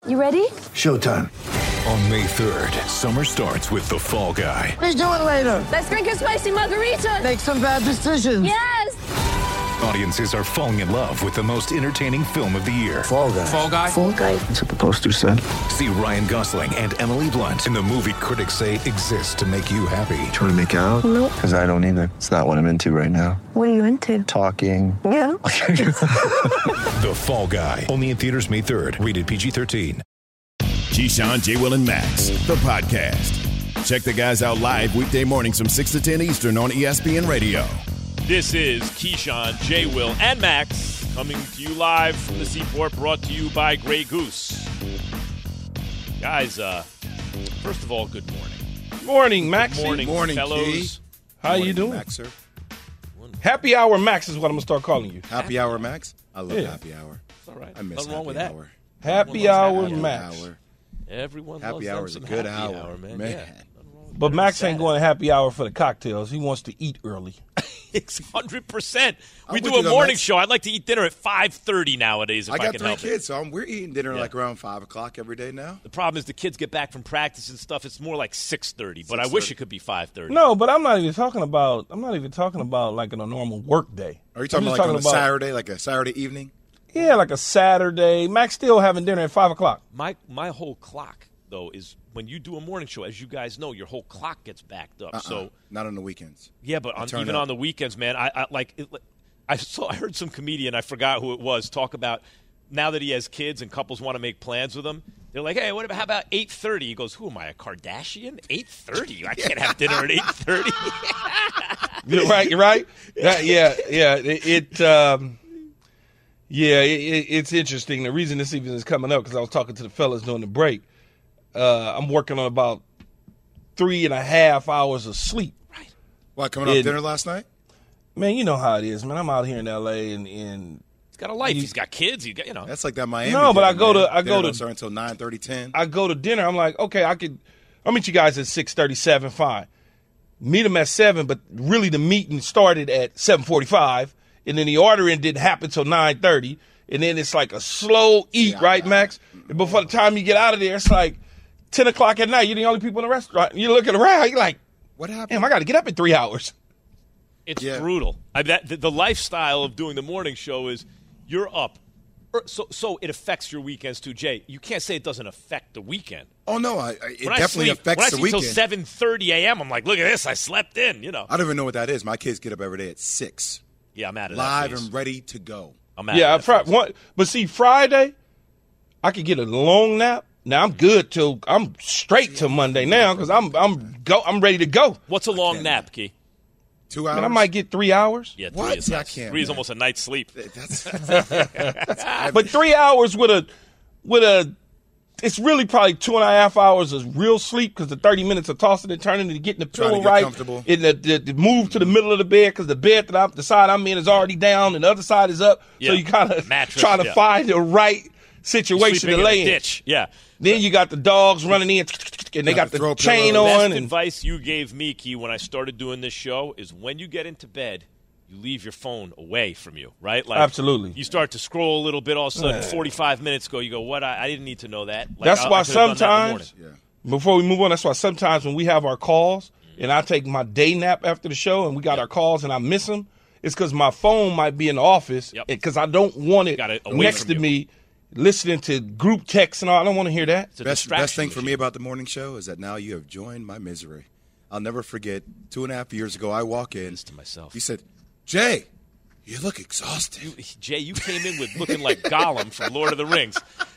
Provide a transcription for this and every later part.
You ready? Showtime. On May 3rd, summer starts with The Fall Guy. Let's do it later. Let's drink a spicy margarita. Make some bad decisions. Yes! Audiences are falling in love with the most entertaining film of the year. Fall Guy. Fall Guy? Fall guy. That's what the poster said. See Ryan Gosling and Emily Blunt in the movie critics say exists to make you happy. Trying to make it out? Nope. Because I don't either. It's not what I'm into right now. What are you into? Talking. Yeah. The Fall Guy. Only in theaters May 3rd. Rated PG-13. Keyshawn, J. Will, and Max, the podcast. Check the guys out live weekday mornings from 6 to 10 Eastern on ESPN Radio. This is Keyshawn, J. Will, and Max coming to you live from the Seaport, brought to you by Grey Goose. Guys, first of all, good morning. Morning, Max. Good morning, fellows. Key. How you doing? Max, sir. Happy Hour Max is what I'm going to start calling you. Happy Hour, Max. I love Yeah. Happy Hour. It's all right. I miss Nothing wrong Happy with that. Hour. Happy Hour Happy Max. Hour. Everyone Happy loves Hour them is a some good happy hour, man. man. Yeah. Nothing wrong with But that. Max Sad. ain't going to Happy Hour for the cocktails. He wants to eat early. It's 100%. We I'm do with a you, though, morning Max. show. I'd like to eat dinner at 5:30 nowadays if I I, got can 3 help kids, it. so we're eating dinner Yeah. like around 5 o'clock every day now. The problem is the kids get back from practice and stuff. It's more like 6:30, but I wish it could be 5:30. No, but I'm not even talking about like in a normal work day. Are you talking I'm about just like on a Saturday, like a Saturday evening? Yeah, like a Saturday. Max still having dinner at 5 o'clock. My whole clock, though, is when you do a morning show, as you guys know, your whole clock gets backed up. So Not on the weekends. yeah, but even on the weekends, man, I heard some comedian, I forgot who it was, talk about now that he has kids and couples want to make plans with him. They're like, hey, how about 8:30? He goes, who am I, a Kardashian? 8:30? I can't have dinner at 8:30. You're right. It's interesting. The reason this even is coming up because I was talking to the fellas during the break. I'm working on about 3.5 hours of sleep. Right. What, coming off dinner last night? Man, you know how it is, man. I'm out here in L.A. and He's got a life. He's got kids. That's like that Miami. No, but dinner, I go man. to- I Dinner go don't to- start until 9:30, 10. I go to dinner. I'm like, okay, I'll meet you guys at 6:37. Fine. Meet them at 7, but really the meeting started at 7:45, and then the ordering didn't happen till 9:30, and then it's like a slow eat, right, Max? And before the time you get out of there, it's like 10 o'clock at night. You're the only people in the restaurant. You're looking around. You're like, What happened? damn, I got to get up in 3 hours. It's Yeah. brutal. The lifestyle of doing the morning show is you're up. So it affects your weekends too, Jay. You can't say it doesn't affect the weekend. Oh, no. It When definitely affects when I the sleep weekend. till 7:30 a.m., I'm like, look at this. I slept in, I don't even know what that is. My kids get up every day at 6. Yeah, I'm out of Live that phase. and ready to go. I'm out Yeah, of that phase. but see, Friday, I could get a long nap. Now I'm good till I'm straight till Monday now because I'm ready to go. What's a long nap, Key? 2 hours? And I might get 3 hours. Yeah, What? 3 is See, I nuts. can't, 3 is man. almost a night's sleep. But 3 hours with a, it's really probably 2.5 hours of real sleep because the 30 minutes of tossing and turning and getting the Trying to pillow get right, comfortable. and the move to the middle of the bed because the bed the side I'm in is already down and the other side is up. Yeah. So you kind of Mattress, try to yeah. find the right You're situation sleeping to in lay a in. ditch. Yeah. Then you got the dogs running in, and they got throw the chain pillows. on. Best And advice you gave me, Key, when I started doing this show is when you get into bed, you leave your phone away from you, right? Like Absolutely. You start to scroll a little bit, all of a sudden 45 minutes go, you go, what? I didn't need to know that. Like, That's why I could've done that in the sometimes, morning. before we move on, that's why sometimes when we have our calls and I take my day nap after the show and we got our calls and I miss them, it's because my phone might be in the office because I don't want it Got it away next from to you. me listening to group texts and all. I don't want to hear that. It's a Best distraction thing for machine. me about the morning show is that now you have joined my misery. I'll never forget 2.5 years ago, I walk in. To myself. You said, Jay, you look exhausted. Jay, you came in with looking like Gollum from Lord of the Rings.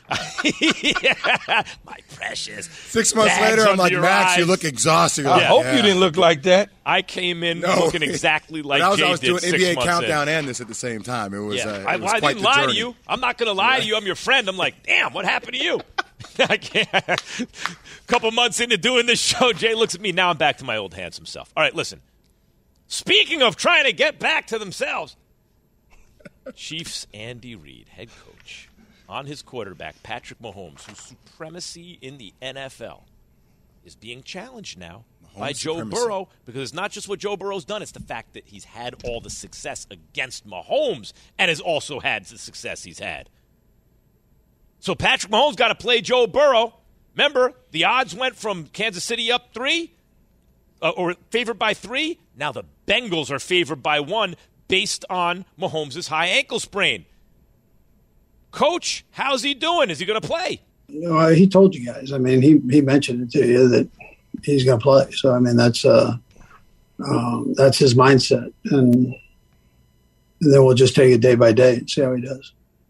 My precious. 6 months Bags later, I'm under like, your Max, you eyes. look exhausted. You're I like, hope "Yeah." you didn't look like that. I came in No. looking exactly like But Jay I was did doing 6 NBA months Countdown in. and this at the same time. It was, Yeah. it was I quite didn't the lie journey. to you. I'm not going to lie to you. I'm your friend. I'm like, damn, what happened to you? I can't. Couple months into doing this show, Jay looks at me. Now I'm back to my old handsome self. All right, listen. Speaking of trying to get back to themselves, Chiefs Andy Reid, head coach, on his quarterback, Patrick Mahomes, whose supremacy in the NFL is being challenged now by Joe supremacy. Burrow, because it's not just what Joe Burrow's done, it's the fact that he's had all the success against Mahomes and has also had the success he's had. So Patrick Mahomes got to play Joe Burrow. Remember, the odds went from Kansas City up 3, or favored by 3. Now the Bengals are favored by 1 based on Mahomes' high ankle sprain. Coach, how's he doing? Is he going to play? He told you guys. I mean, he mentioned it to you that he's going to play. So, I mean, that's his mindset. And then we'll just take it day by day and see how he does.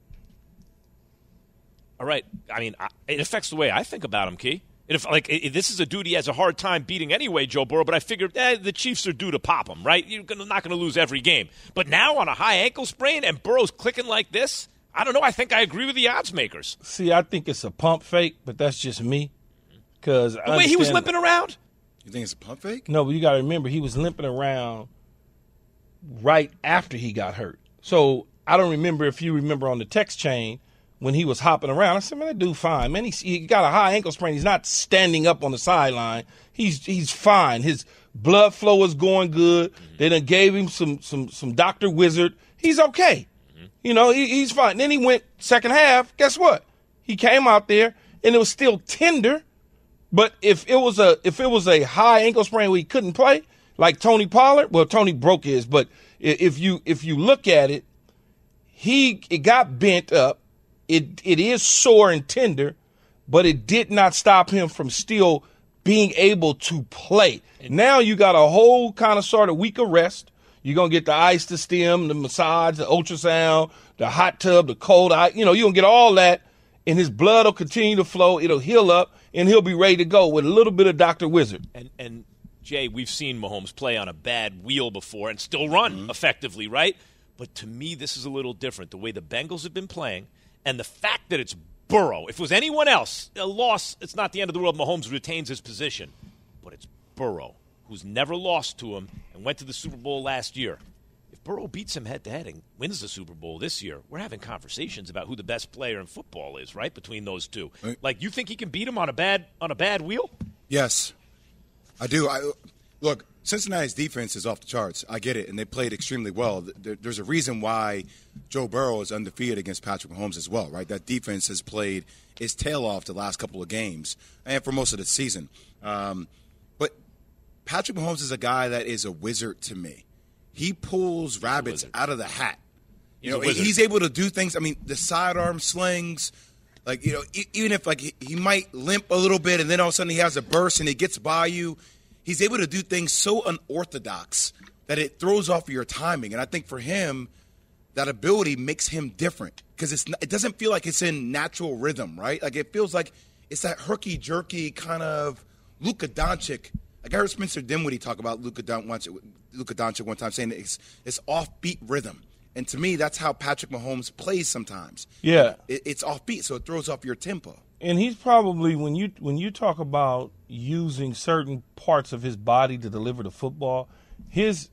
All right. I mean, it affects the way I think about him, Key. This is a dude he has a hard time beating anyway, Joe Burrow, but I figured the Chiefs are due to pop him, right? You're not going to lose every game. But now on a high ankle sprain and Burrow's clicking like this, I don't know. I think I agree with the odds makers. See, I think it's a pump fake, but that's just me. Because the way he was limping around? You think it's a pump fake? No, but you got to remember, he was limping around right after he got hurt. So I don't remember if you remember on the text chain when he was hopping around. I said, man, that dude fine. Man, he got a high ankle sprain. He's not standing up on the sideline. He's fine. His blood flow is going good. They done gave him some Dr. Wizard. He's okay. You know, he's fine. Then he went second half. Guess what? He came out there, and it was still tender. But if it was a high ankle sprain where he couldn't play, like Tony Pollard, well, Tony broke his. But if you look at it, it got bent up. It is sore and tender, but it did not stop him from still being able to play. Now you got a whole kind of sort of week of rest. You're going to get the ice to stem, the massage, the ultrasound, the hot tub, the cold eye. You know, you're going to get all that, and his blood will continue to flow. It'll heal up, and he'll be ready to go with a little bit of Dr. Wizard. And Jay, we've seen Mahomes play on a bad wheel before and still run effectively, right? But to me, this is a little different. The way the Bengals have been playing and the fact that it's Burrow. If it was anyone else, a loss, it's not the end of the world. Mahomes retains his position. But it's Burrow, who's never lost to him and went to the Super Bowl last year. If Burrow beats him head-to-head and wins the Super Bowl this year, we're having conversations about who the best player in football is, right, between those two. Right. Like, you think he can beat him on a bad wheel? Yes, I do. Look, Cincinnati's defense is off the charts. I get it, and they played extremely well. There's a reason why Joe Burrow is undefeated against Patrick Mahomes as well, right? That defense has played its tail off the last couple of games and for most of the season. But Patrick Mahomes is a guy that is a wizard to me. He pulls rabbits out of the hat. He's able to do things. I mean, the sidearm slings, like, even if like he might limp a little bit and then all of a sudden he has a burst and it gets by you, he's able to do things so unorthodox that it throws off your timing. And I think for him, that ability makes him different because it doesn't feel like it's in natural rhythm, right? Like it feels like it's that herky-jerky kind of Luka Doncic. Like I heard Spencer Dinwiddie talk about Luka Doncic one time saying it's offbeat rhythm. And to me, that's how Patrick Mahomes plays sometimes. Yeah. It's offbeat, so it throws off your tempo. And he's probably, when you talk about using certain parts of his body to deliver the football, his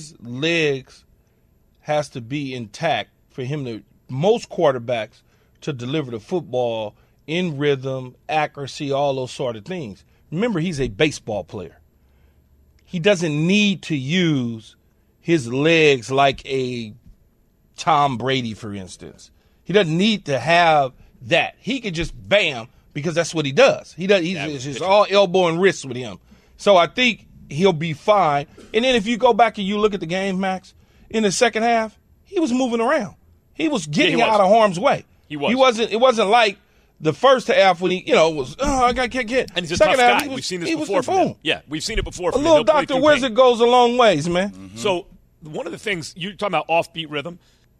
legs has to be intact for him to, most quarterbacks, to deliver the football in rhythm, accuracy, all those sort of things. Remember, he's a baseball player. He doesn't need to use his legs like a Tom Brady, for instance. He doesn't need to have that. He could just bam, because that's what he does. He's just all elbow and wrist with him. So I think he'll be fine. And then if you go back and you look at the game, Max, in the second half, he was moving around. He was getting out of harm's way. He was. It wasn't like the first half when he, was, I can't get. And he's a second tough half, guy. We've seen this before from him. Yeah, we've seen it before A from him. little Dr. Wizard goes a long ways, man. Mm-hmm. So one of the things, you're talking about offbeat rhythm,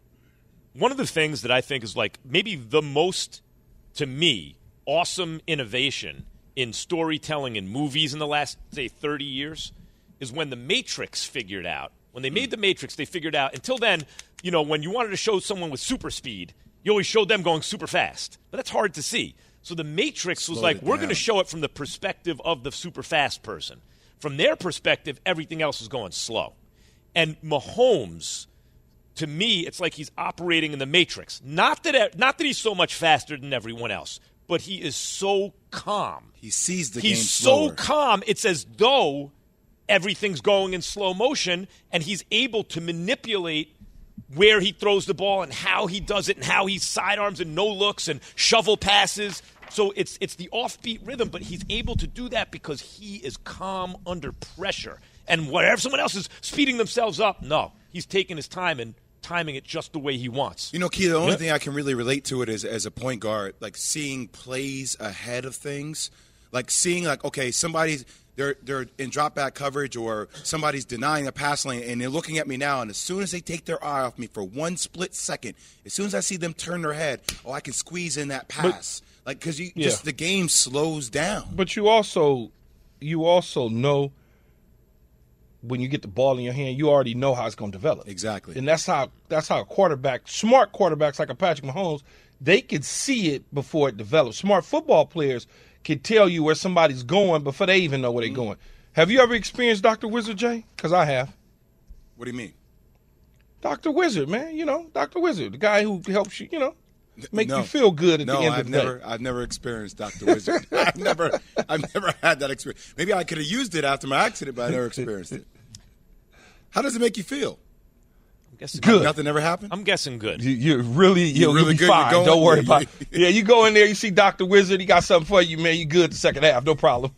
one of the things that I think is like maybe the most, to me, awesome innovation in storytelling in movies in the last, say, 30 years is when The Matrix figured out. When they made The Matrix, they figured out, until then, when you wanted to show someone with super speed, you always showed them going super fast. But that's hard to see. So The Matrix was like, we're going to show it from the perspective of the super fast person. From their perspective, everything else is going slow. And Mahomes, to me, it's like he's operating in the Matrix. Not that he's so much faster than everyone else, but he is so calm. He sees the game slower. He's so calm, it's as though everything's going in slow motion, and he's able to manipulate where he throws the ball and how he does it and how he sidearms and no looks and shovel passes. So it's the offbeat rhythm, but he's able to do that because he is calm under pressure. And whatever someone else is speeding themselves up, no, he's taking his time and timing it just the way he wants. You know, Key, the only thing I can really relate to it is as a point guard, like seeing plays ahead of things, like seeing like, okay, somebody's they're in drop back coverage or somebody's denying a pass lane and they're looking at me now, and as soon as they take their eye off me for one split second, as soon as I see them turn their head, I can squeeze in that pass. Like, because just the game slows down. But you also know when you get the ball in your hand, you already know how it's going to develop. Exactly. And that's how a quarterback, smart quarterbacks like a Patrick Mahomes, they can see it before it develops. Smart football players can tell you where somebody's going before they even know where they're going. Have you ever experienced Dr. Wizard, Jay? Because I have. What do you mean? Dr. Wizard, man. You know, Dr. Wizard, the guy who helps you, make you feel good at the end of the day. I've never experienced Dr. Wizard. I've never had that experience. Maybe I could have used it after my accident, but I never experienced it. How does it make you feel? I'm guessing good. Nothing ever happened? I'm guessing good. You'll be good. fine. Don't worry about it. it. Yeah, you go in there, you see Dr. Wizard, he got something for you, man. You good the second half, no problem.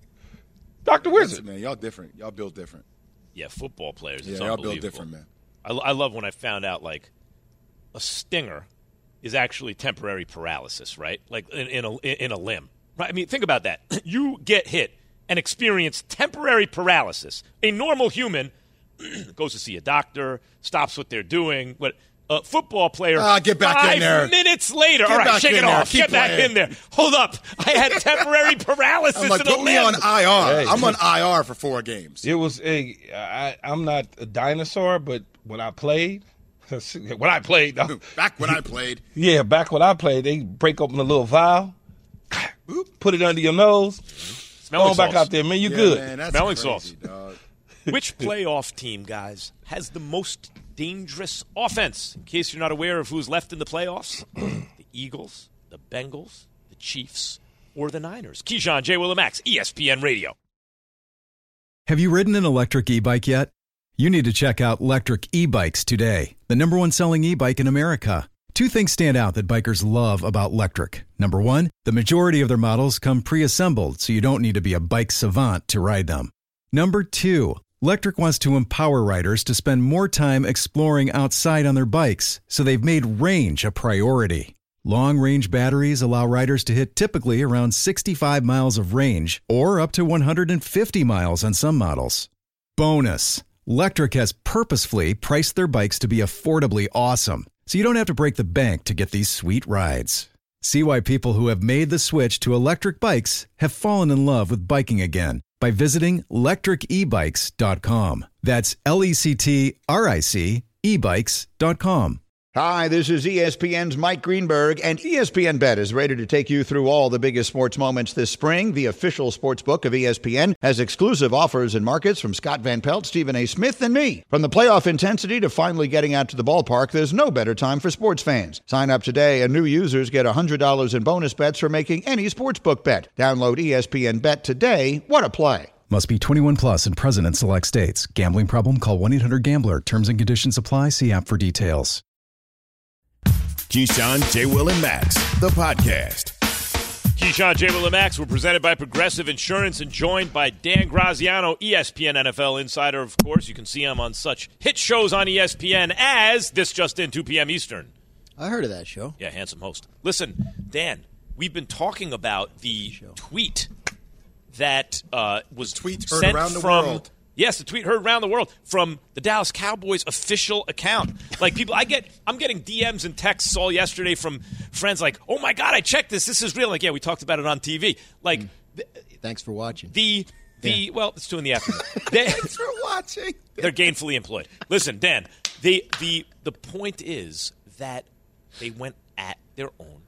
Dr. Wizard. Man, y'all different. Y'all built different. Yeah, football players. Yeah, it's y'all unbelievable. built different, man. I love when I found out, like, a stinger is actually temporary paralysis, right? Like in a limb. Right? I mean, think about that. You get hit and experience temporary paralysis. A normal human goes to see a doctor, stops what they're doing. But a football player, get back in there. 5 minutes later, all right, shake it off. Get back in there. Hold up. I had temporary paralysis I'm like, in a put me on limb. IR. I'm on IR for 4 games. It was I'm not a dinosaur, but when I played, Back when I played. Yeah, back when I played, they break open a little vial, put it under your nose, go back out there, man. You good? Man, that's Smelling crazy, sauce. dog. Which playoff team, guys, has the most dangerous offense? In case you're not aware of who's left in the playoffs, the Eagles, the Bengals, the Chiefs, or the Niners. Keyshawn, J. Willimax, ESPN Radio. Have you ridden an electric e-bike yet? You need to check out Lectric E-Bikes today, the #1 selling e-bike in America. 2 things stand out that bikers love about Lectric. Number 1, the majority of their models come pre-assembled, so you don't need to be a bike savant to ride them. Number 2, Lectric wants to empower riders to spend more time exploring outside on their bikes, so they've made range a priority. Long-range batteries allow riders to hit typically around 65 miles of range, or up to 150 miles on some models. Bonus! Lectric has purposefully priced their bikes to be affordably awesome, so you don't have to break the bank to get these sweet rides. See why people who have made the switch to electric bikes have fallen in love with biking again by visiting lectricebikes.com. That's LECTRIC ebikes.com. Hi, this is ESPN's Mike Greenberg, and ESPN Bet is ready to take you through all the biggest sports moments this spring. The official sports book of ESPN has exclusive offers and markets from Scott Van Pelt, Stephen A. Smith, and me. From the playoff intensity to finally getting out to the ballpark, there's no better time for sports fans. Sign up today, and new users get $100 in bonus bets for making any sportsbook bet. Download ESPN Bet today. What a play. Must be 21 plus and present in select states. Gambling problem? Call 1-800-GAMBLER. Terms and conditions apply. See app for details. Keyshawn, J. Will, and Max, the podcast. Keyshawn, J. Will, and Max were presented by Progressive Insurance and joined by Dan Graziano, ESPN NFL insider, of course. You can see him on such hit shows on ESPN as This Just In, 2 p.m. Eastern. I heard of that show. Yeah, handsome host. Listen, Dan, we've been talking about the tweet that was Tweet sent heard around the from world. Yes, the tweet heard around the world from the Dallas Cowboys official account. Like people, I'm getting DMs and texts all yesterday from friends like, "Oh my God, I checked this. This is real." Like, yeah, we talked about it on TV. Like, thanks for watching. Well, it's 2 in the afternoon. Thanks for watching. They're gainfully employed. Listen, Dan, the point is that they went at their own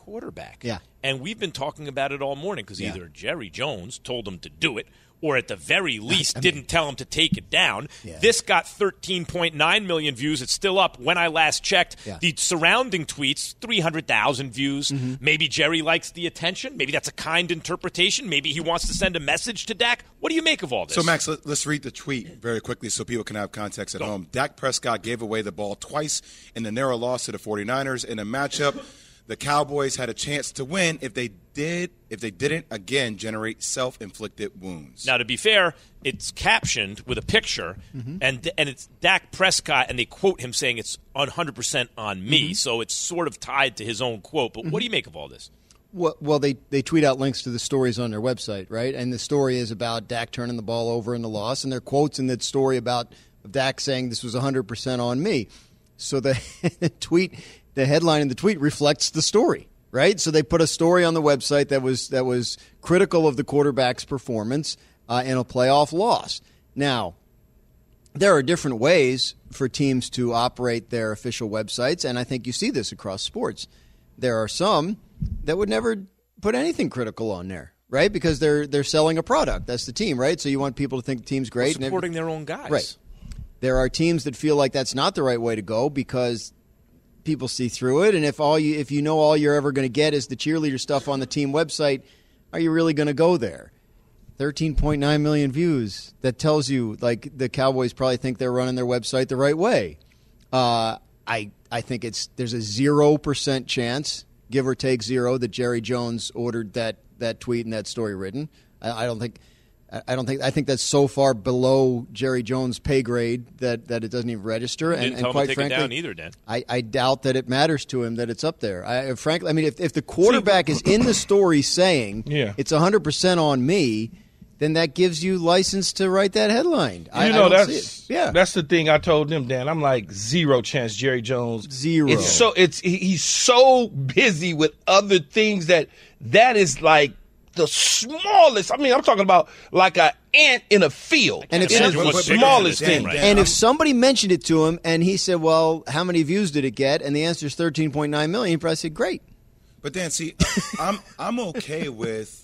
quarterback. Yeah. And we've been talking about it all morning because either Jerry Jones told him to do it or at the very least didn't tell him to take it down. Yeah. This got 13.9 million views. It's still up. When I last checked, the surrounding tweets, 300,000 views. Maybe Jerry likes the attention. Maybe that's a kind interpretation. Maybe he wants to send a message to Dak. What do you make of all this? So, Max, let's read the tweet very quickly so people can have context at home. Dak Prescott gave away the ball twice in the narrow loss to the 49ers in a matchup the Cowboys had a chance to win if they didn't again generate self-inflicted wounds. Now, to be fair, it's captioned with a picture, and it's Dak Prescott, and they quote him saying it's 100% on me, so it's sort of tied to his own quote. But what do you make of all this? Well, they tweet out links to the stories on their website, right? And the story is about Dak turning the ball over in the loss, and there are quotes in that story about Dak saying this was 100% on me. So the the headline in the tweet reflects the story, right? So they put a story on the website that was critical of the quarterback's performance in a playoff loss. Now, there are different ways for teams to operate their official websites, and I think you see this across sports. There are some that would never put anything critical on there, right? Because they're selling a product. That's the team, right? So you want people to think the team's great. Well, supporting their own guys. Right. There are teams that feel like that's not the right way to go because people see through it, and if you know all you're ever going to get is the cheerleader stuff on the team website, are you really going to go there? 13.9 million views. That tells you, like, the Cowboys probably think they're running their website the right way. I think there's a 0% chance, give or take zero, that Jerry Jones ordered that tweet and that story written. I think that's so far below Jerry Jones' pay grade that it doesn't even register. Didn't tell quite him to take frankly, it down either, Dan. I doubt that it matters to him that it's up there. Frankly, I mean, if the quarterback is in the story saying it's 100% on me, then that gives you license to write that headline. That's the thing I told them, Dan. I'm like, 0 chance Jerry Jones. Zero. He's so busy with other things that is like the smallest. I mean, I'm talking about like an ant in a field. And it's the smallest thing. Right and if somebody mentioned it to him and he said, well, how many views did it get? And the answer is 13.9 million, he probably said, great. But Dan, see, I'm okay with,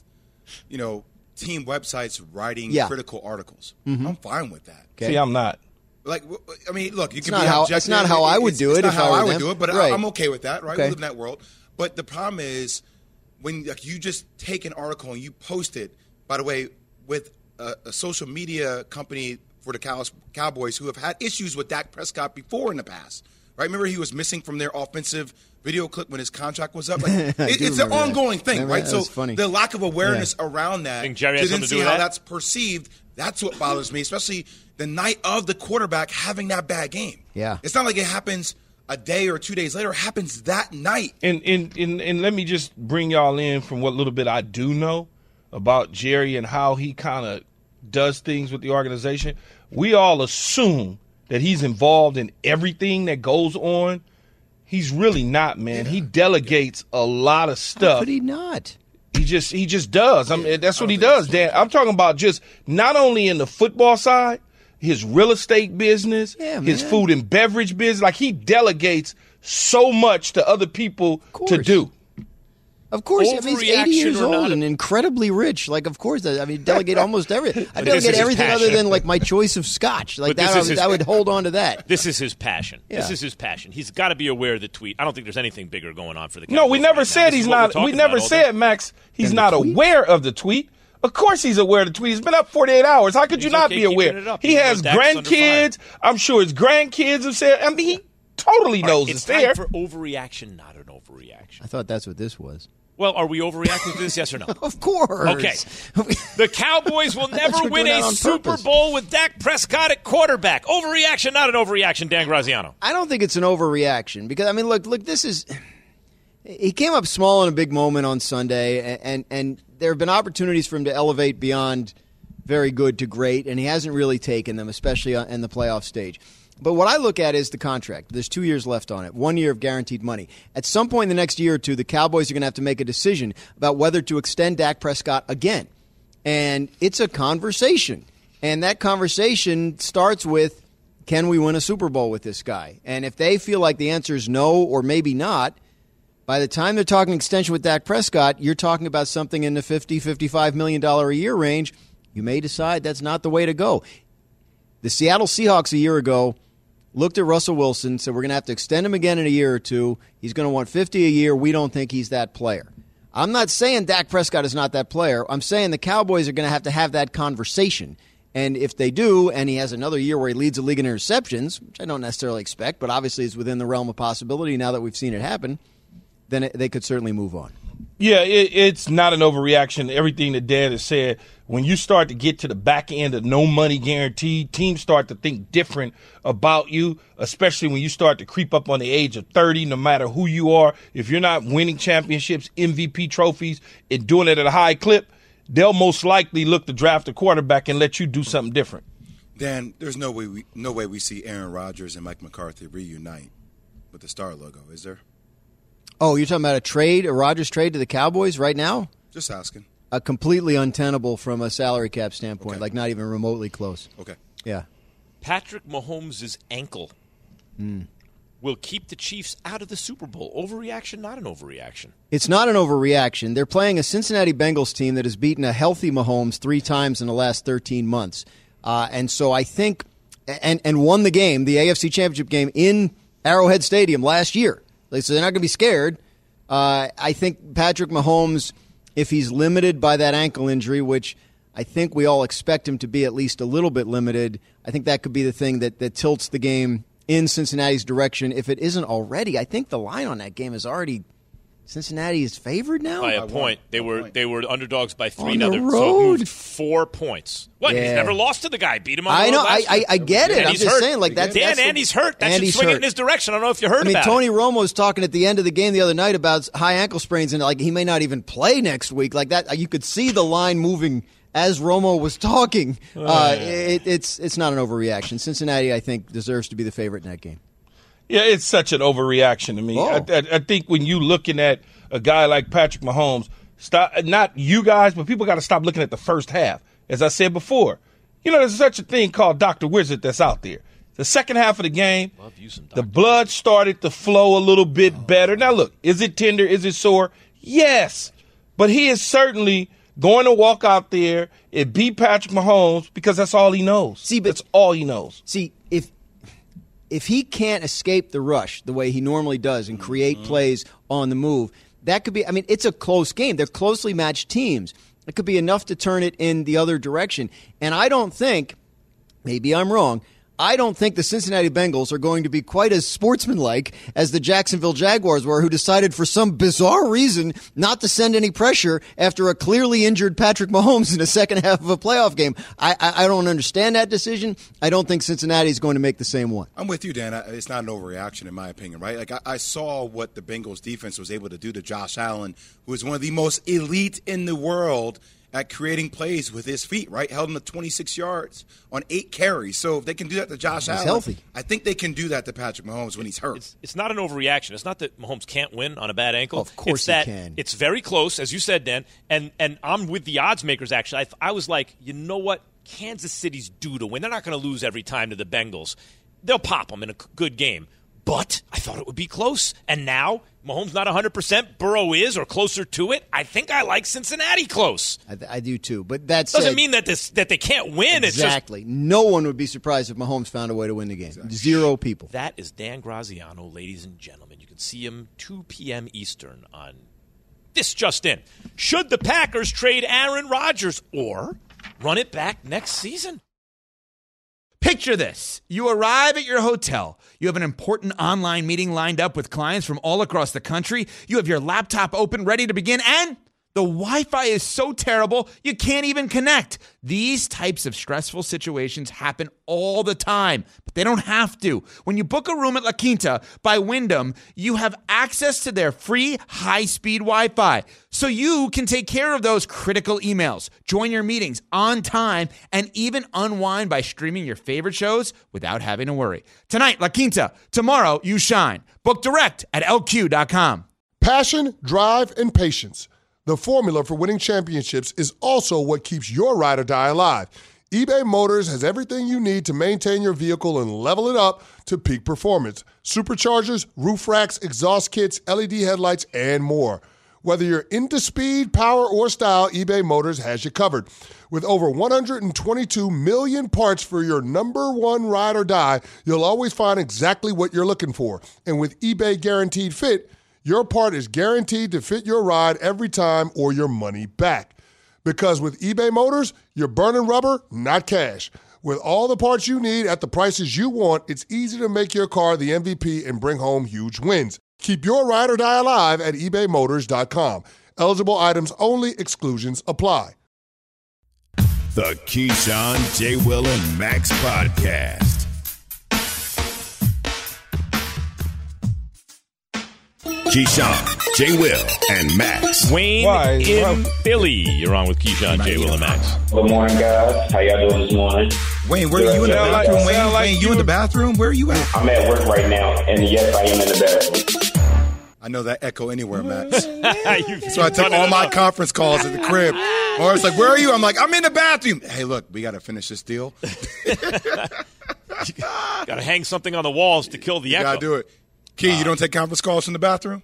team websites writing critical articles. I'm fine with that. Okay. See, I'm not. Like, I mean, look, you it's can be objective. It's not how I would do it. It's not how I would them. do it, but right. I'm okay with that, right? Okay. We live in that world. But the problem is when you just take an article and you post it, by the way, with a social media company for the Cowboys who have had issues with Dak Prescott before in the past, right? Remember he was missing from their offensive video clip when his contract was up? Like, it's an ongoing thing, right? So the lack of awareness around that, think Jerry has something to do with how that? that's perceived, that's what bothers me, especially the night of the quarterback having that bad game. Yeah. It's not like it happens a day or 2 days later. It happens that night. And let me just bring y'all in from what little bit I do know about Jerry and how he kind of does things with the organization. We all assume that he's involved in everything that goes on. He's really not, man. Yeah. He delegates a lot of stuff. How could he not? He just does. I mean, that's what he does, Dan. I'm talking about just not only in the football side, his real estate business, his food and beverage business. Like, he delegates so much to other people to do. Of course. I mean, he's 80 years old and incredibly rich. Like, of course. I mean, delegate almost everything. I delegate everything other than, like, my choice of scotch. Like, I would hold on to that. This is his passion. Yeah. This is his passion. He's got to be aware of the tweet. I don't think there's anything bigger going on for the Cowboys. No, we never said he's not. We never said, Max, he's not aware of the tweet. Of course he's aware of the tweet. He's been up 48 hours. How could you not be aware? He has grandkids. I'm sure his grandkids have said. I mean, he totally knows it's there. It's time for overreaction, not an overreaction. I thought that's what this was. Well, are we overreacting to this, yes or no? Of course. Okay. The Cowboys will never win a Super Bowl with Dak Prescott at quarterback. Overreaction, not an overreaction, Dan Graziano. I don't think it's an overreaction because, I mean, look, this is – he came up small in a big moment on Sunday, and there have been opportunities for him to elevate beyond very good to great, and he hasn't really taken them, especially in the playoff stage. But what I look at is the contract. There's 2 years left on it, 1 year of guaranteed money. At some point in the next year or two, the Cowboys are going to have to make a decision about whether to extend Dak Prescott again. And it's a conversation. And that conversation starts with, can we win a Super Bowl with this guy? And if they feel like the answer is no or maybe not, By the time they're talking extension with Dak Prescott, you're talking about something in the $50, $55 million a year range. You may decide that's not the way to go. The Seattle Seahawks a year ago looked at Russell Wilson, said we're going to have to extend him again in a year or two. He's going to want $50 a year. We don't think he's that player. I'm not saying Dak Prescott is not that player. I'm saying the Cowboys are going to have that conversation. And if they do, and he has another year where he leads the league in interceptions, which I don't necessarily expect, but obviously is within the realm of possibility now that we've seen it happen, then they could certainly move on. Yeah, it's not an overreaction. Everything that Dan has said, when you start to get to the back end of no money guaranteed, teams start to think different about you, especially when you start to creep up on the age of 30, no matter who you are. If you're not winning championships, MVP trophies, and doing it at a high clip, they'll most likely look to draft a quarterback and let you do something different. Dan, there's no way we see Aaron Rodgers and Mike McCarthy reunite with the star logo, is there? Oh, you're talking about a Rodgers trade to the Cowboys right now? Just asking. Completely untenable from a salary cap standpoint, like not even remotely close. Okay. Yeah. Patrick Mahomes' ankle will keep the Chiefs out of the Super Bowl. Overreaction, not an overreaction. It's not an overreaction. They're playing a Cincinnati Bengals team that has beaten a healthy Mahomes 3 times in the last 13 months. And so I think, and won the game, the AFC Championship game in Arrowhead Stadium last year. So they're not going to be scared. I think Patrick Mahomes, if he's limited by that ankle injury, which I think we all expect him to be at least a little bit limited, I think that could be the thing that tilts the game in Cincinnati's direction. If it isn't already, I think the line on that game is already Cincinnati is favored now? By a point. They were underdogs by 3-0. On the road. So it moved 4 points. What? Yeah. He's never lost to the guy. Beat him on the road. I get it. And I'm he's just hurt. saying, like, and he's hurt. That should swing it in his direction. I don't know if you heard about it. Tony Romo was talking at the end of the game the other night about high ankle sprains, and like he may not even play next week. Like that, you could see the line moving as Romo was talking. It's not an overreaction. Cincinnati, I think, deserves to be the favorite in that game. Yeah, it's such an overreaction to me. I think when you looking at a guy like Patrick Mahomes, not you guys, but people got to stop looking at the first half. As I said before, there's such a thing called Dr. Wizard that's out there. The second half of the game, the blood started to flow a little bit better. Now, look, is it tender? Is it sore? Yes. But he is certainly going to walk out there and beat Patrick Mahomes because that's all he knows. That's all he knows. See, if he can't escape the rush the way he normally does and create plays on the move, that could be – it's a close game. They're closely matched teams. It could be enough to turn it in the other direction. And I don't think – maybe I'm wrong – I don't think the Cincinnati Bengals are going to be quite as sportsmanlike as the Jacksonville Jaguars were, who decided for some bizarre reason not to send any pressure after a clearly injured Patrick Mahomes in the second half of a playoff game. I don't understand that decision. I don't think Cincinnati is going to make the same one. I'm with you, Dan. It's not an overreaction in my opinion, right? Like I saw what the Bengals defense was able to do to Josh Allen, who is one of the most elite in the world at creating plays with his feet, right? Held him to 26 yards on 8 carries. So if they can do that to Josh Allen, healthy. I think they can do that to Patrick Mahomes when he's hurt. It's not an overreaction. It's not that Mahomes can't win on a bad ankle. Of course he can. It's very close, as you said, Dan. And I'm with the odds makers, actually. I was like, you know what? Kansas City's due to win. They're not going to lose every time to the Bengals. They'll pop them in a good game. But I thought it would be close. And now Mahomes not 100%. Burrow is or closer to it. I think I like Cincinnati close. I do too. But that doesn't mean that they can't win. Exactly. It's just, no one would be surprised if Mahomes found a way to win the game. Exactly. 0 people. That is Dan Graziano, ladies and gentlemen. You can see him 2 p.m. Eastern on This Just In. Should the Packers trade Aaron Rodgers or run it back next season? Picture this. You arrive at your hotel. You have an important online meeting lined up with clients from all across the country. You have your laptop open, ready to begin, and the Wi-Fi is so terrible, you can't even connect. These types of stressful situations happen all the time, but they don't have to. When you book a room at La Quinta by Wyndham, you have access to their free high-speed Wi-Fi, so you can take care of those critical emails, join your meetings on time, and even unwind by streaming your favorite shows without having to worry. Tonight, La Quinta. Tomorrow, you shine. Book direct at LQ.com. Passion, drive, and patience. The formula for winning championships is also what keeps your ride or die alive. eBay Motors has everything you need to maintain your vehicle and level it up to peak performance. Superchargers, roof racks, exhaust kits, LED headlights, and more. Whether you're into speed, power, or style, eBay Motors has you covered. With over 122 million parts for your number one ride or die, you'll always find exactly what you're looking for. And with eBay Guaranteed Fit, your part is guaranteed to fit your ride every time or your money back. Because with eBay Motors, you're burning rubber, not cash. With all the parts you need at the prices you want, it's easy to make your car the MVP and bring home huge wins. Keep your ride or die alive at ebaymotors.com. Eligible items only. Exclusions apply. The Keyshawn, J. Will, and Max podcast. Keyshawn, J. Will, and Max. Wayne in Philly. You're on with Keyshawn, J. Will, and Max. Good morning, guys. How y'all doing this morning? Wayne, where are you in the bathroom? Wayne, you in the bathroom? Where are you at? I'm at work right now, and yes, I am in the bathroom. I know that echo anywhere, Max. So I took all my conference calls at the crib. Or it's like, where are you? I'm like, I'm in the bathroom. Hey, look, we got to finish this deal. Got to hang something on the walls to kill the echo. Got to do it. Key, you don't take conference calls from the bathroom?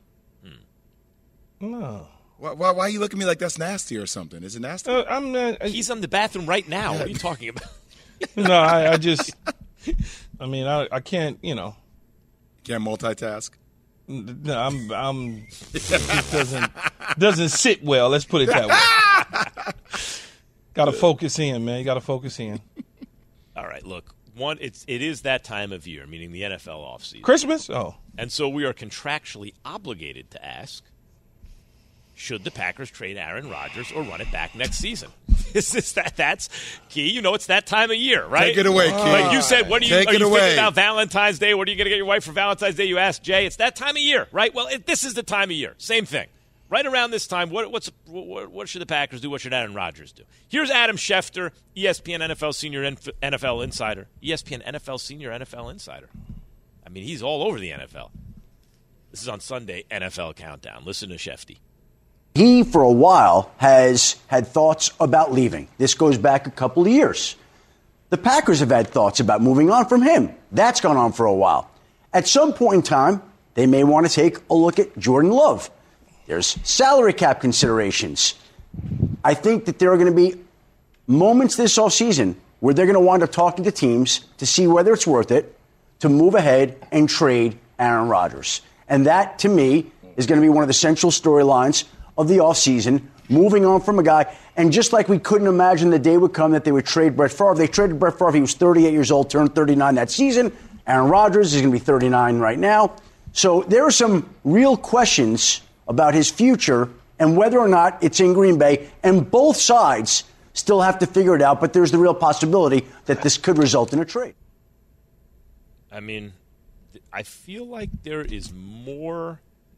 No. Why are you looking at me like that's nasty or something? Is it nasty? I'm not. He's in the bathroom right now. What are you talking about? No, I just. I mean, I can't. Can't multitask. No, I'm. It doesn't sit well. Let's put it that way. Got to focus in, man. You got to focus in. All right, look. It is that time of year, meaning the NFL offseason. Christmas? Oh. And so we are contractually obligated to ask, should the Packers trade Aaron Rodgers or run it back next season? That's Key. It's that time of year, right? Take it away, Key. Like you said, are you thinking about Valentine's Day? What are you going to get your wife for Valentine's Day? You asked Jay. It's that time of year, right? Well, this is the time of year. Same thing. Right around this time, what should the Packers do? What should Aaron Rodgers do? Here's Adam Schefter, ESPN NFL Senior NFL Insider. ESPN NFL Senior NFL Insider. I mean, he's all over the NFL. This is on Sunday, NFL Countdown. Listen to Shefty. He, for a while, has had thoughts about leaving. This goes back a couple of years. The Packers have had thoughts about moving on from him. That's gone on for a while. At some point in time, they may want to take a look at Jordan Love. There's salary cap considerations. I think that there are going to be moments this offseason where they're going to wind up talking to teams to see whether it's worth it to move ahead and trade Aaron Rodgers. And that, to me, is going to be one of the central storylines of the offseason, moving on from a guy. And just like we couldn't imagine the day would come that they would trade Brett Favre, they traded Brett Favre. He was 38 years old, turned 39 that season. Aaron Rodgers is going to be 39 right now. So there are some real questions about his future and whether or not it's in Green Bay. And both sides still have to figure it out, but there's the real possibility that this could result in a trade. I mean, I feel like there is more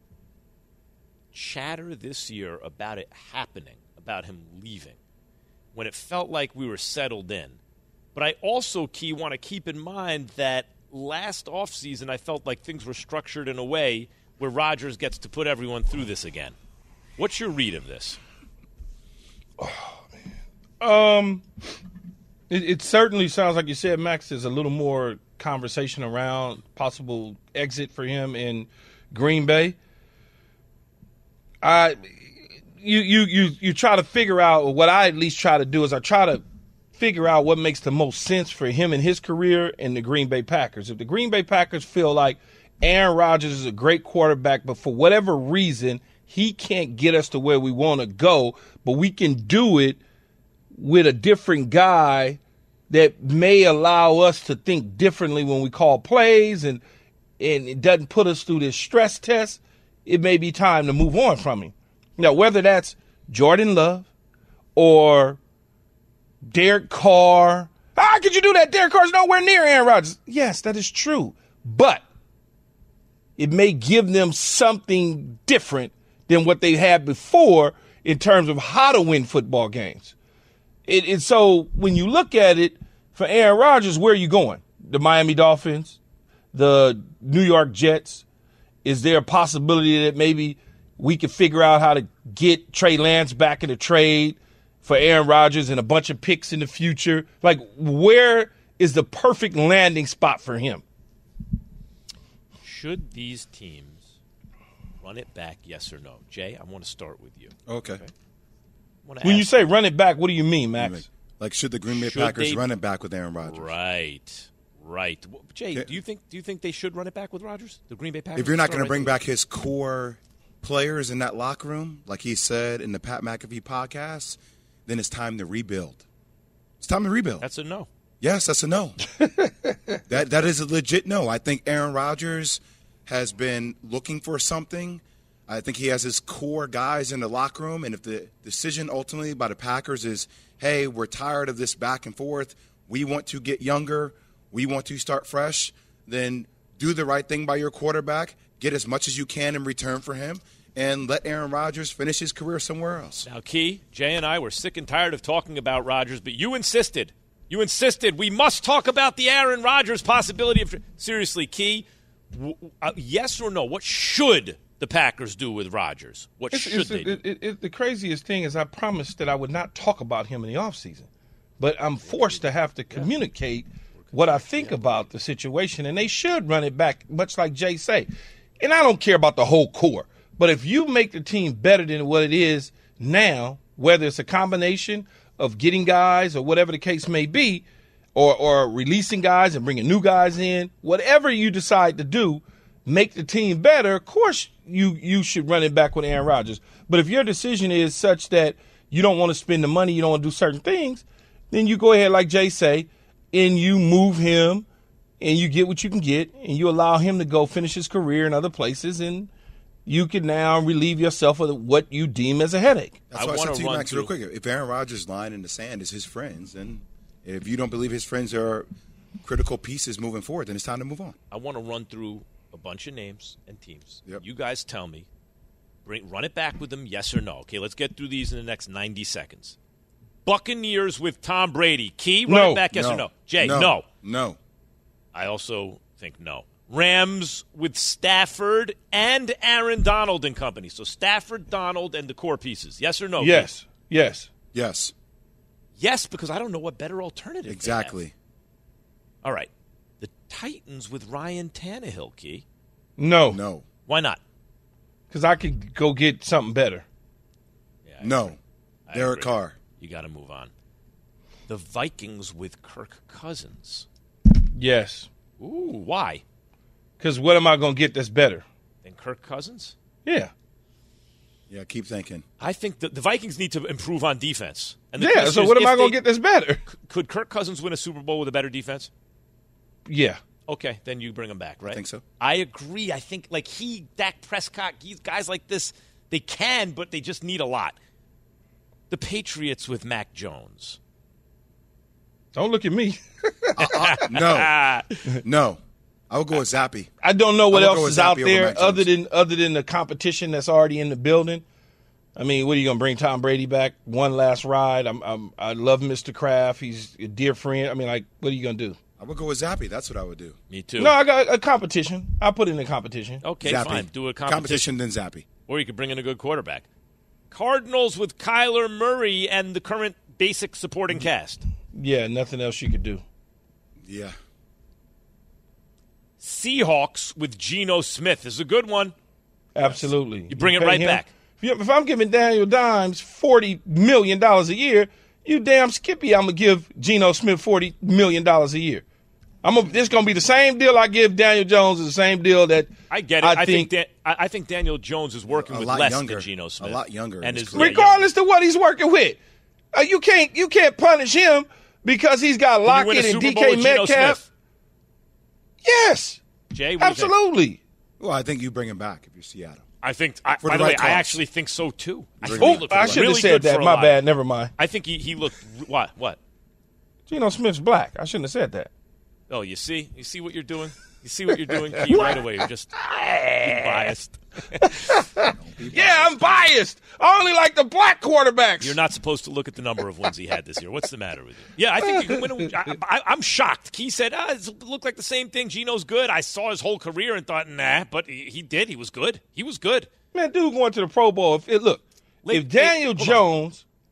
chatter this year about it happening, about him leaving, when it felt like we were settled in. But I also, Key, want to keep in mind that last offseason I felt like things were structured in a way where Rodgers gets to put everyone through this again. What's your read of this? Oh, man. It certainly sounds like you said, Max, there's a little more conversation around possible exit for him in Green Bay. You try to figure out, or what I at least try to do is I try to figure out what makes the most sense for him in his career and the Green Bay Packers. If the Green Bay Packers feel like Aaron Rodgers is a great quarterback, but for whatever reason, he can't get us to where we want to go, but we can do it with a different guy that may allow us to think differently when we call plays and it doesn't put us through this stress test, it may be time to move on from him. Now, whether that's Jordan Love or Derek Carr. How could you do that? Derek Carr's nowhere near Aaron Rodgers. Yes, that is true. But it may give them something different than what they had before in terms of how to win football games. So when you look at it, for Aaron Rodgers, where are you going? The Miami Dolphins? The New York Jets? Is there a possibility that maybe we could figure out how to get Trey Lance back in the trade for Aaron Rodgers and a bunch of picks in the future? Like, where is the perfect landing spot for him? Should these teams run it back, yes or no? Jay, I want to start with you. Okay. When you say run it back, what do you mean, Max? Like, should the Green Bay Packers run it back with Aaron Rodgers? Right. Jay, do you think they should run it back with Rodgers? The Green Bay Packers? If you're not going to bring back his core players in that locker room, like he said in the Pat McAfee podcast, then it's time to rebuild. It's time to rebuild. That's a no. Yes, that's a no. That is a legit no. I think Aaron Rodgers has been looking for something. I think he has his core guys in the locker room, and if the decision ultimately by the Packers is, hey, we're tired of this back and forth, we want to get younger, we want to start fresh, then do the right thing by your quarterback, get as much as you can in return for him, and let Aaron Rodgers finish his career somewhere else. Now, Key, Jay and I were sick and tired of talking about Rodgers, but you insisted. You insisted we must talk about the Aaron Rodgers possibility of – seriously, Key, yes or no? What should the Packers do with Rodgers? What should they do? The craziest thing is I promised that I would not talk about him in the offseason, but I'm forced to have to communicate what I think about the situation, and they should run it back, much like Jay say. And I don't care about the whole core, but if you make the team better than what it is now, whether it's a combination of getting guys or whatever the case may be, or releasing guys and bringing new guys in, whatever you decide to do, make the team better, of course you should run it back with Aaron Rodgers. But if your decision is such that you don't want to spend the money, you don't want to do certain things, then you go ahead, like Jay say, and you move him and you get what you can get and you allow him to go finish his career in other places, and you can now relieve yourself of what you deem as a headache. That's why I said to you, Max, real quick, if Aaron Rodgers' line in the sand is his friends, and if you don't believe his friends are critical pieces moving forward, then it's time to move on. I want to run through a bunch of names and teams. Yep. You guys tell me, run it back with them, yes or no. Okay, let's get through these in the next 90 seconds. Buccaneers with Tom Brady. Key, run it back, yes or no? Jay, no. No. I also think no. Rams with Stafford and Aaron Donald and company. So Stafford, Donald, and the core pieces. Yes or no? Yes. Key? Yes. Yes. Yes, because I don't know what better alternative exactly. they have. All right. The Titans with Ryan Tannehill, Key. No. No. Why not? Because I could go get something better. Yeah, no. Derek Carr. You got to move on. The Vikings with Kirk Cousins. Yes. Ooh, why? Because what am I going to get that's better? Than Kirk Cousins? Yeah. Yeah, keep thinking. I think the Vikings need to improve on defense. And so what am I going to get that's better? Could Kirk Cousins win a Super Bowl with a better defense? Yeah. Okay, then you bring him back, right? I think so. I agree. I think Dak Prescott, guys like this, they can, but they just need a lot. The Patriots with Mac Jones. Don't look at me. No. No. I would go with Zappy. I don't know what else is out there other than the competition that's already in the building. I mean, what are you going to bring Tom Brady back? One last ride. I love Mr. Kraft. He's a dear friend. I mean, what are you going to do? I would go with Zappy. That's what I would do. Me too. No, I got a competition. I'll put in a competition. Okay, Zappy. fine. Do a competition, then Zappy. Or you could bring in a good quarterback. Cardinals with Kyler Murray and the current basic supporting cast. Yeah, nothing else you could do. Yeah. Seahawks with Geno Smith is a good one. Absolutely. You bring it right back. If I'm giving Daniel Dimes $40 million a year, you damn Skippy, I'm going to give Geno Smith $40 million a year. This going to be the same deal I give Daniel Jones, is the same deal that I get it. I think Daniel Jones is working with less than Geno Smith. A lot younger. And is regardless of what he's working with. You can't punish him because he's got Lockett and DK Metcalf. Yes. Jay, absolutely. Well, I think you bring him back if you're Seattle. I think. By the way, I actually think so too. I should have said that. My bad. Never mind. I think he looked. What? Geno Smith's black. I shouldn't have said that. Oh, you see what you're doing. You see what you're doing, Keith, right away. You're just biased. Yeah, I'm biased. I only like the black quarterbacks. You're not supposed to look at the number of wins he had this year. What's the matter with you? Yeah, I think you can win. I'm shocked. Keith said, it looked like the same thing. Geno's good. I saw his whole career and thought, nah, but he did. He was good. He was good. Man, dude going to the Pro Bowl. If Daniel Jones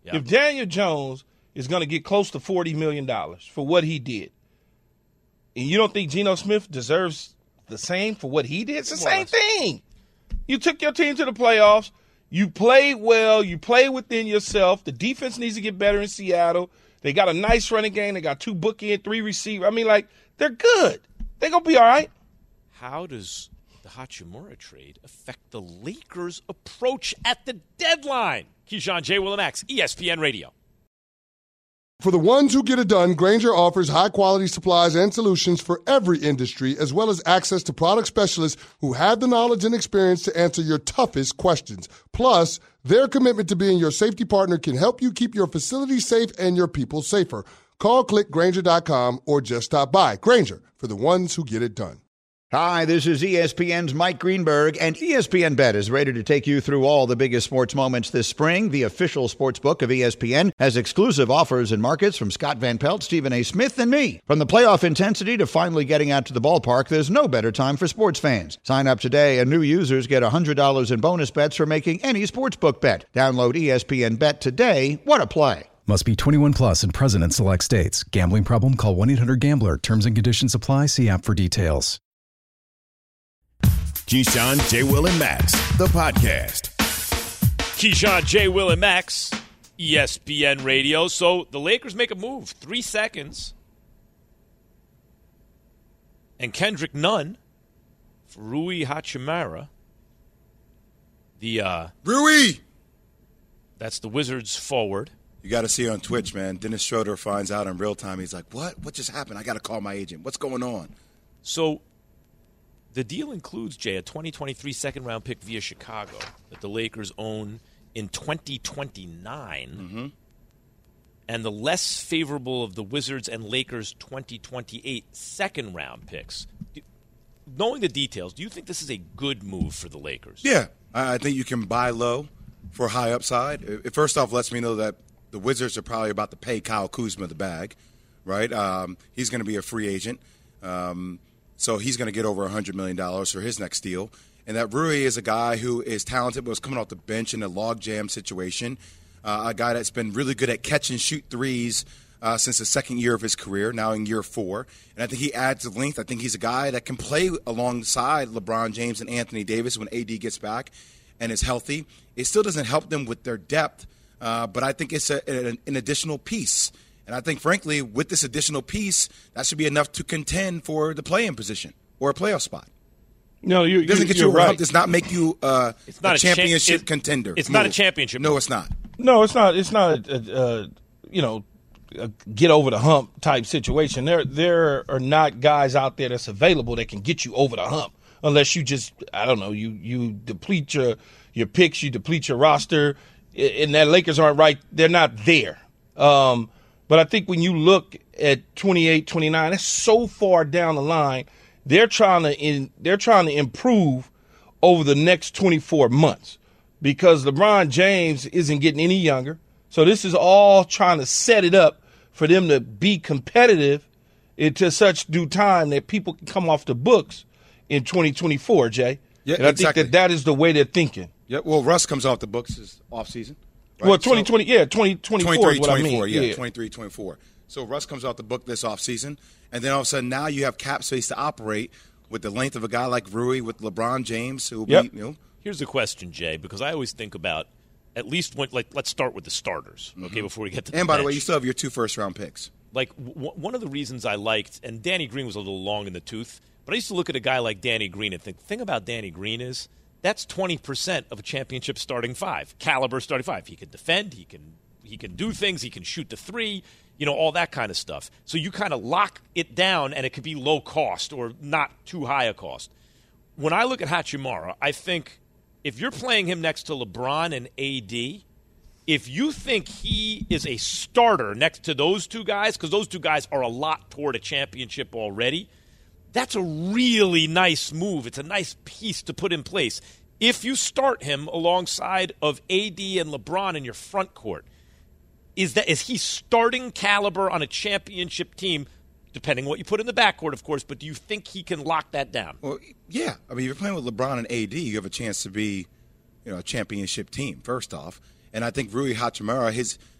Yeah. If Daniel Jones is going to get close to $40 million for what he did, and you don't think Geno Smith deserves the same for what he did? It's the same thing. You took your team to the playoffs. You played well. You played within yourself. The defense needs to get better in Seattle. They got a nice running game. They got 2 bookend, 3 receiver. I mean, like, they're good. They're going to be all right. How does the Hachimura trade affect the Lakers' approach at the deadline? Keyshawn, J. Will and Max, ESPN Radio. For the ones who get it done, Grainger offers high-quality supplies and solutions for every industry, as well as access to product specialists who have the knowledge and experience to answer your toughest questions. Plus, their commitment to being your safety partner can help you keep your facility safe and your people safer. Call, click Grainger.com, or just stop by. Grainger, for the ones who get it done. Hi, this is ESPN's Mike Greenberg, and ESPN Bet is ready to take you through all the biggest sports moments this spring. The official sports book of ESPN has exclusive offers and markets from Scott Van Pelt, Stephen A. Smith, and me. From the playoff intensity to finally getting out to the ballpark, there's no better time for sports fans. Sign up today, and new users get $100 in bonus bets for making any sportsbook bet. Download ESPN Bet today. What a play. Must be 21 plus and present in select states. Gambling problem? Call 1-800-GAMBLER. Terms and conditions apply. See app for details. Keyshawn, J. Will, and Max, the podcast. Keyshawn, J. Will, and Max, ESPN Radio. So the Lakers make a move. 3 seconds. And Kendrick Nunn for Rui Hachimura. Rui! That's the Wizards forward. You got to see on Twitch, man. Dennis Schroeder finds out in real time. He's like, what? What just happened? I got to call my agent. What's going on? So the deal includes, Jay, a 2023 second-round pick via Chicago that the Lakers own in 2029, and the less favorable of the Wizards and Lakers 2028 second-round picks. Knowing the details, do you think this is a good move for the Lakers? Yeah, I think you can buy low for high upside. It first off lets me know that the Wizards are probably about to pay Kyle Kuzma the bag, right? He's going to be a free agent. So he's going to get over $100 million for his next deal. And that Rui is a guy who is talented but was coming off the bench in a logjam situation, a guy that's been really good at catch and shoot threes since the second year of his career, now in year 4. And I think he adds length. I think he's a guy that can play alongside LeBron James and Anthony Davis when AD gets back and is healthy. It still doesn't help them with their depth, but I think it's an additional piece. And I think, frankly, with this additional piece, that should be enough to contend for the play-in position or a playoff spot. No, it doesn't get you right. It does not make you a championship contender. It's not a championship. No, it's not. No, it's not. It's not a get over the hump type situation. There are not guys out there that's available that can get you over the hump unless you just, I don't know, you deplete your picks, you deplete your roster, and that Lakers aren't right. They're not there. But I think when you look at 28, 29, that's so far down the line. They're trying to improve over the next 24 months because LeBron James isn't getting any younger. So this is all trying to set it up for them to be competitive into such due time that people can come off the books in 2024, Jay. Yeah, and I exactly. think that is the way they're thinking. Yeah, well, Russ comes off the books this offseason. Right? Well, 2024 is what I mean. 23, 24. So Russ comes off the book this offseason, and then all of a sudden now you have cap space to operate with the length of a guy like Rui, with LeBron James, who will be, Here's the question, Jay, because I always think about at least let's start with the starters, okay, before we get to the And by bench. the way, you still have your 2 first-round picks. Like, one of the reasons I liked, and Danny Green was a little long in the tooth, but I used to look at a guy like Danny Green and think, the thing about Danny Green is that's 20% of a championship starting 5, caliber starting 5. He can defend, he can do things, he can shoot the 3, all that kind of stuff. So you kind of lock it down, and it could be low cost or not too high a cost. When I look at Hachimura, I think if you're playing him next to LeBron and AD, if you think he is a starter next to those 2 guys, because those 2 guys are a lot toward a championship already, that's a really nice move. It's a nice piece to put in place. If you start him alongside of AD and LeBron in your front court, is he starting caliber on a championship team, depending on what you put in the backcourt, of course, but do you think he can lock that down? Well, yeah. I mean, if you're playing with LeBron and AD, you have a chance to be a championship team, first off. And I think Rui Hachimura,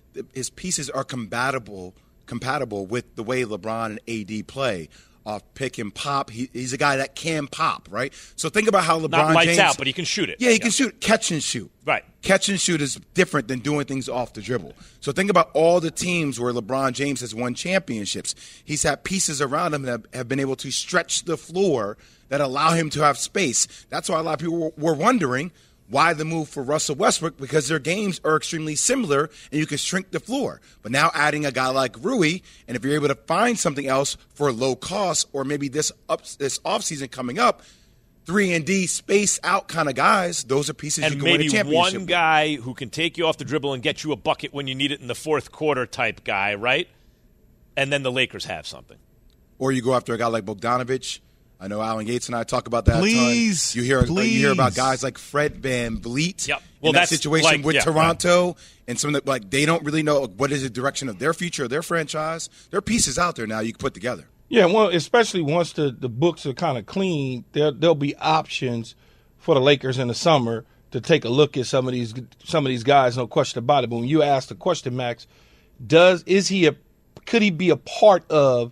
his pieces are compatible with the way LeBron and AD play. Off pick and pop. He's a guy that can pop, right? So think about how LeBron Not lights James, out, but he can shoot it. Yeah, he can shoot. Catch and shoot. Right. Catch and shoot is different than doing things off the dribble. So think about all the teams where LeBron James has won championships. He's had pieces around him that have been able to stretch the floor that allow him to have space. That's why a lot of people were wondering why the move for Russell Westbrook, because their games are extremely similar and you can shrink the floor. But now adding a guy like Rui, and if you're able to find something else for low cost, or maybe this offseason coming up, 3-and-D space out kind of guys, those are pieces and you can win a championship maybe one with. guy who can take you off the dribble and get you a bucket when you need it in the fourth quarter type guy, right? And then the Lakers have something. Or you go after a guy like Bogdanovich. I know Alan Yates and I talk about that Please, a ton. You hear about guys like Fred VanVleet. Yep. Well, that that's situation like, with Toronto and some of the, like, they don't really know what is the direction of their future, of their franchise. There are pieces out there now you can put together. Yeah, well, especially once the books are kind of clean, there'll be options for the Lakers in the summer to take a look at some of these guys, no question about it. But when you ask the question, Max, could he be a part of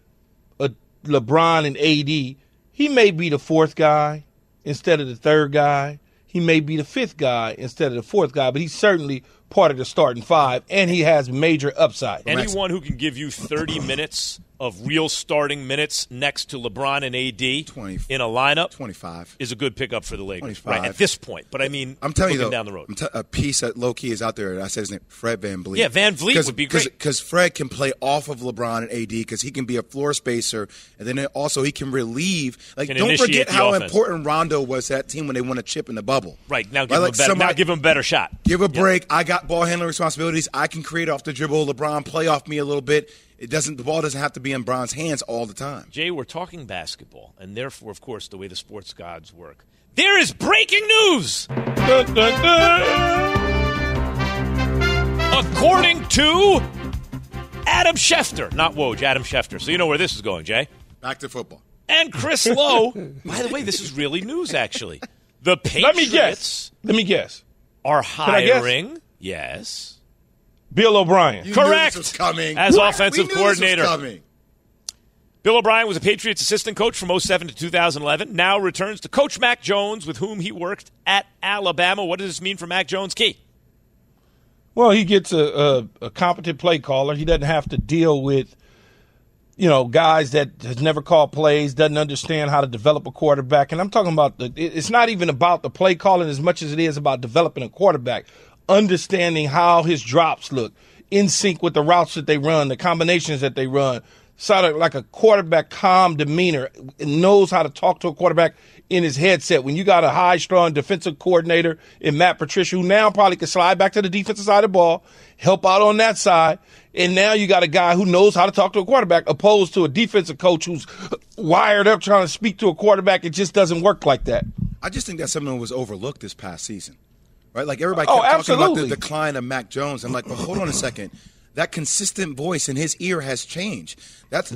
a LeBron and AD? He may be the fourth guy instead of the third guy. He may be the fifth guy instead of the fourth guy, but he's certainly part of the starting five, and he has major upside. Anyone who can give you 30 minutes of real starting minutes next to LeBron and AD in a lineup 25 is a good pickup for the Lakers 25. right at this point. But I mean, I'm telling you though, down the road. a piece that low key is out there. I said his name, Fred VanVleet. Yeah, VanVleet would be great because Fred can play off of LeBron and AD because he can be a floor spacer, and then also he can relieve. Like, don't forget how important Rondo was to that team when they won a chip in the bubble. Right now, give him a better shot. Give a break. I got ball handling responsibilities. I can create off the dribble. LeBron play off me a little bit. The ball doesn't have to be in Bron's hands all the time. Jay, we're talking basketball, and therefore, of course, the way the sports gods work. There is breaking news! Dun, dun, dun. According to Adam Schefter, not Woj, Adam Schefter. So you know where this is going, Jay. Back to football. And Chris Lowe. By the way, this is really news, actually. The Patriots. Let me guess. Are hiring. Yes. Bill O'Brien. Correct. This was coming. As offensive we knew coordinator. This was coming. Bill O'Brien was a Patriots assistant coach from 2007 to 2011. Now returns to Coach Mac Jones, with whom he worked at Alabama. What does this mean for Mac Jones, Key? Well, he gets a competent play caller. He doesn't have to deal with, guys that has never called plays, doesn't understand how to develop a quarterback. And I'm talking about it's not even about the play calling as much as it is about developing a quarterback. Understanding how his drops look, in sync with the routes that they run, the combinations that they run, sort of like a quarterback calm demeanor, knows how to talk to a quarterback in his headset. When you got a high-strung defensive coordinator in Matt Patricia, who now probably can slide back to the defensive side of the ball, help out on that side, and now you got a guy who knows how to talk to a quarterback, opposed to a defensive coach who's wired up trying to speak to a quarterback. It just doesn't work like that. I just think that's something that was overlooked this past season. Right? Like, everybody kept talking about the decline of Mac Jones. I'm like, well, hold on a second. That consistent voice in his ear has changed. That's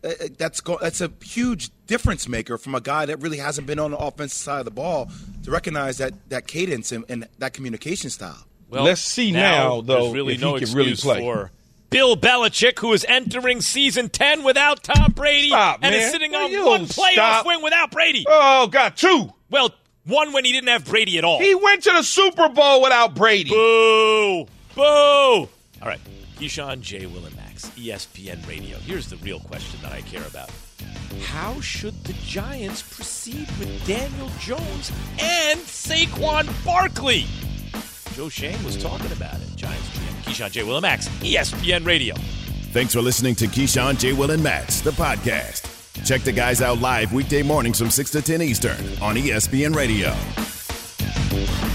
a huge difference maker from a guy that really hasn't been on the offensive side of the ball to recognize that cadence and that communication style. Well, let's see now though, really if no he can really play. For Bill Belichick, who is entering season 10 without Tom Brady and is sitting on one playoff win without Brady. Oh, God, two. Well, one when he didn't have Brady at all. He went to the Super Bowl without Brady. Boo! Boo! All right. Keyshawn, J. Will, and Max, ESPN Radio. Here's the real question that I care about. How should the Giants proceed with Daniel Jones and Saquon Barkley? Joe Shane was talking about it. Giants GM Keyshawn, J. Will, and Max, ESPN Radio. Thanks for listening to Keyshawn, J. Will, and Max, the podcast. Check the guys out live weekday mornings from 6 to 10 Eastern on ESPN Radio.